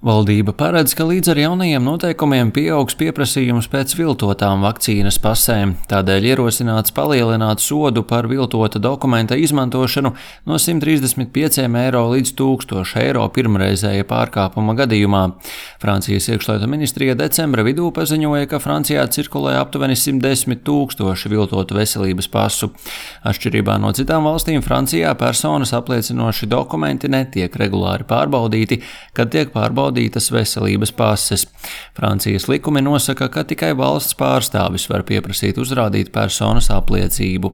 Valdība paredz, ka līdz ar jaunajiem noteikumiem pieaugs pieprasījums pēc viltotām vakcīnas pasēm. Tādēļ ierosināts palielināt sodu par viltota dokumenta izmantošanu no 135 eiro līdz 1000 eiro pirmreizēja pārkāpuma gadījumā. Francijas iekšlietu ministrija decembra vidū paziņoja, ka Francijā cirkulē aptuveni 110 000 viltotu veselības pasu. Atšķirībā no citām valstīm, Francijā personas apliecinoši dokumenti netiek regulāri pārbaudīti, kad tiek pārbaudītas veselības pases. Francijas likumi nosaka, ka tikai valsts pārstāvis var pieprasīt uzrādīt personas apliecību.